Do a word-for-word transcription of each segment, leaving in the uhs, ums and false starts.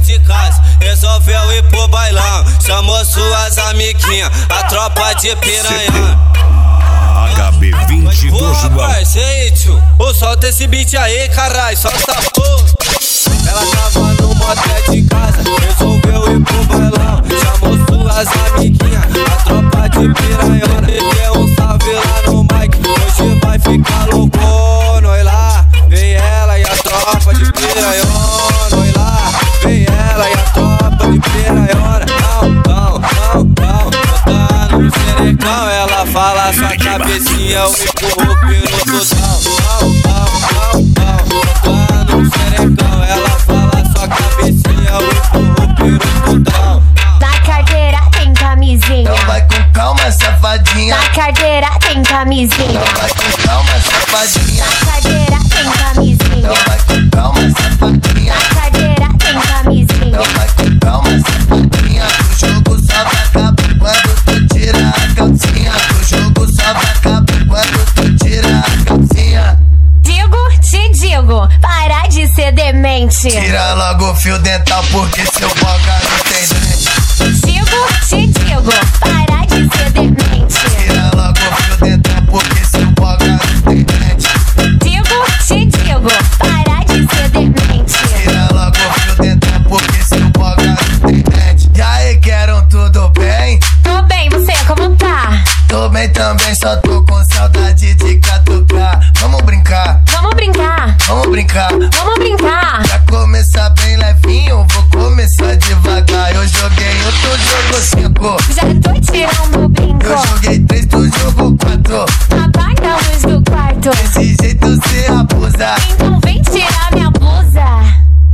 de casa, resolveu ir pro bailão. Chamou suas amiguinhas, a tropa de piranha. H B vinte do Boa, João. parceiro, tio. Ô, solta esse beat aí, caralho, solta essa porra. Ela tava no motel de casa, resolveu ir pro bailão. Chamou suas amiguinhas, a tropa de piranha. Deu um salve lá no mic, hoje vai ficar louco. Nós lá, vem ela e a tropa de piranha. Nós lá, vem ela e a tropa de piranha. Não, não, não, não, botando no xerecão. Ela fala sua cabecinha, eu empurro pelo total. Não, não, não, não, botando no xerecão. Ela fala sua cabecinha, eu empurro pelo total. Na carteira tem camisinha. Então vai com calma, safadinha. Na carteira tem camisinha. Então vai com calma, safadinha. Na carteira tem camisinha. Então vai com calma, safadinha. Na carteira tem camisinha. Então vai com calma, safadinha. O jogo só vai acabar quando tu tira a calcinha. O jogo só vai acabar quando tu tira a calcinha. Digo, te digo, para de ser demente. Tira logo o fio dental porque seu boga não tem dente. Digo, te digo, para de ser demente. Tira logo o fio dental porque seu boga não tem dente. Digo, te digo, para de ser demente. Tira logo o fio dental porque seu boga não tem dente. E aí, querem tudo bem? Tô bem, você como tá? Tô bem também, só tô com saudade de catucar. Vamos brincar, Vamos brincar, vamos brincar. vamos brincar. Pra começar bem levinho, vou começar devagar. Eu joguei um, tu jogou cinco. Já tô tirando o brinco. Eu joguei três, tu jogou quatro. Apaga a luz do quarto. Desse jeito cê abusa. Então vem tirar minha blusa.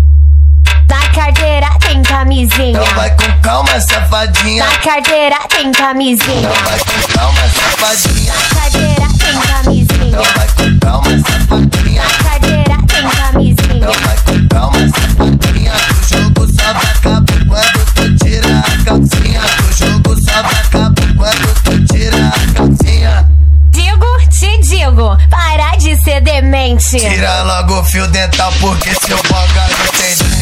Na carteira tem camisinha. Então vai com calma, safadinha. Na carteira tem camisinha. Então vai com calma, safadinha. Na carteira tem camisinha. Então vai com calma, safadinha. Na carteira tem camisinha. Então vai com calma, safadinha. O jogo só vai acabar quando tu tira a calcinha. O jogo só vai acabar quando tu tira a calcinha. Digo, te digo, para de ser demente. Tira logo o fio dental porque seu boga não tem dente.